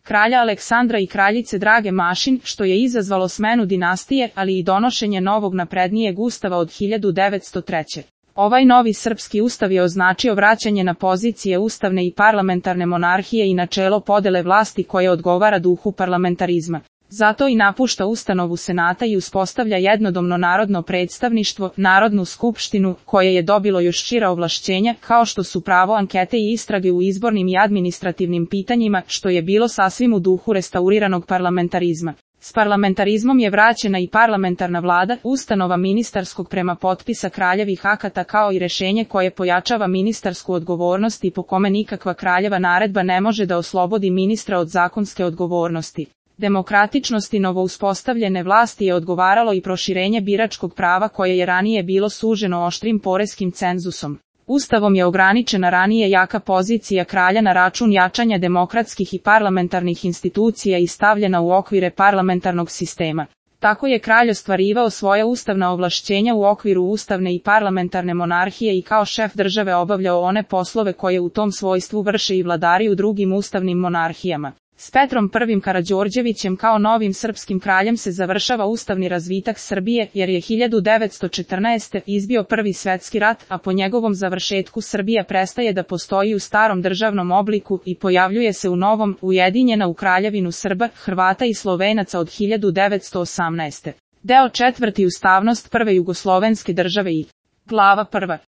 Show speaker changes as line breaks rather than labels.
kralja Aleksandra i kraljice Drage Mašin, što je izazvalo smenu dinastije, ali i donošenje novog naprednijeg ustava od 1903. Ovaj novi srpski ustav je označio vraćanje na pozicije ustavne i parlamentarne monarhije i načelo podele vlasti koje odgovara duhu parlamentarizma. Zato i napušta ustanovu senata i uspostavlja jednodomno narodno predstavništvo, Narodnu skupštinu, koje je dobilo još šira ovlašćenja, kao što su pravo ankete i istrage u izbornim i administrativnim pitanjima, što je bilo sasvim u duhu restauriranog parlamentarizma. S parlamentarizmom je vraćena i parlamentarna vlada, ustanova ministarskog prema potpisa kraljevih akata kao i rešenje koje pojačava ministarsku odgovornost i po kome nikakva kraljeva naredba ne može da oslobodi ministra od zakonske odgovornosti. Demokratičnosti novouspostavljene vlasti je odgovaralo i proširenje biračkog prava koje je ranije bilo suženo oštrim poreskim cenzusom. Ustavom je ograničena ranije jaka pozicija kralja na račun jačanja demokratskih i parlamentarnih institucija i stavljena u okvire parlamentarnog sistema. Tako je kralj ostvarivao svoja ustavna ovlašćenja u okviru ustavne i parlamentarne monarhije i kao šef države obavljao one poslove koje u tom svojstvu vrše i vladari u drugim ustavnim monarhijama. S Petrom I Karađorđevićem kao novim srpskim kraljem se završava ustavni razvitak Srbije, jer je 1914. izbio Prvi svetski rat, a po njegovom završetku Srbija prestaje da postoji u starom državnom obliku i pojavljuje se u novom, ujedinjena u Kraljevinu Srba, Hrvata i Slovenaca od 1918. Deo 4. Ustavnost prve jugoslovenske države i Glava 1.